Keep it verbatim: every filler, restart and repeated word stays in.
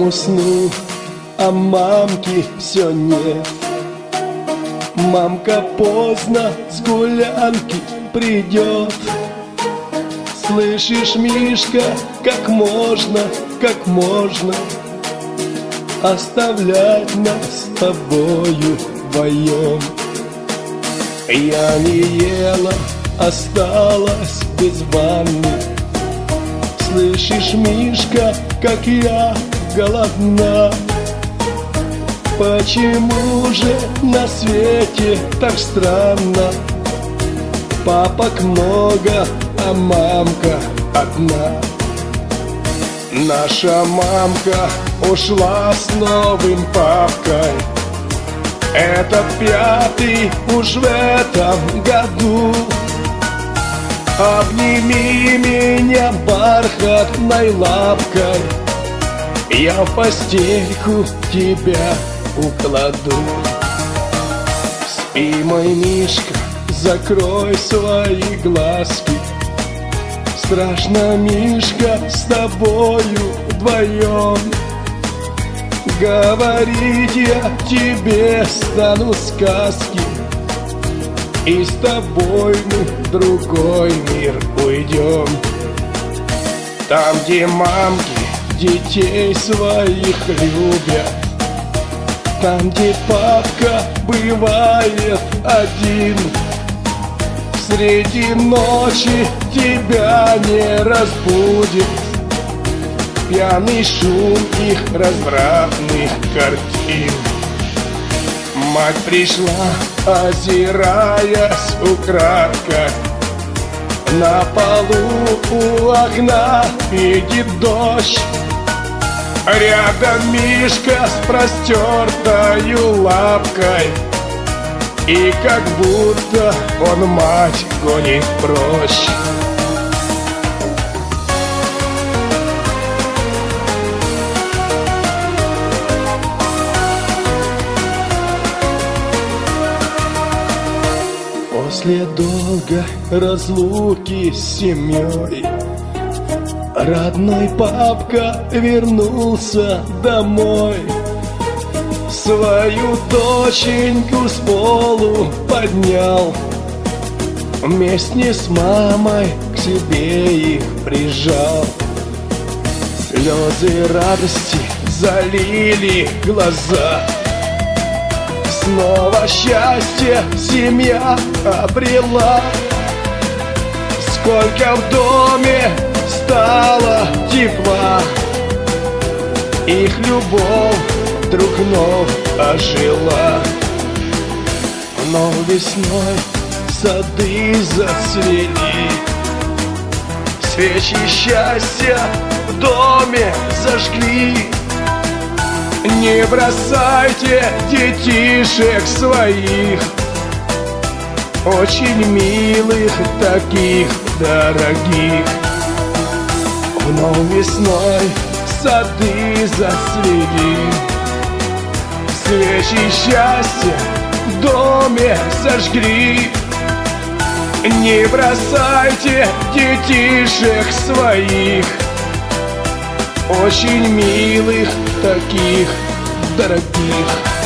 уснул, а мамки все нет. Мамка поздно с гулянки придет. Слышишь, Мишка, как можно, как можно оставлять нас с тобою вдвоем? Я не ела, осталась без ванны. Слышишь, Мишка, как я голодна. Почему же на свете так странно? Папок много, а мамка одна. Наша мамка ушла с новым папкой. Это пятый уж в этом году. Обними меня бархатной лапкой, я в постельку тебя укладу. Спи, мой Мишка, закрой свои глазки. Страшно, Мишка, с тобою вдвоем. Говорить я тебе стану сказки, и с тобой мы в другой мир уйдем. Там, где мамки детей своих любят, там, где папка бывает один. Среди ночи тебя не разбудит пьяный шум их развратных картин. Мать пришла, озираясь украдкой. На полу у окна видит дождь. Рядом Мишка с простертою лапкой, и как будто он мать гонит прочь. После долгой разлуки с семьей родной папка вернулся домой. Свою доченьку с полу поднял, вместе с мамой к себе их прижал. Слезы радости залили глаза. Снова счастье семья обрела. Сколько в доме стало тепла, их любовь вдруг вновь ожила. Но весной сады зацвели, свечи счастья в доме зажгли. Не бросайте детишек своих, очень милых, таких дорогих. Вновь весной сады зацвели, свечи счастья в доме зажгли. Не бросайте детишек своих, очень милых, таких дорогих.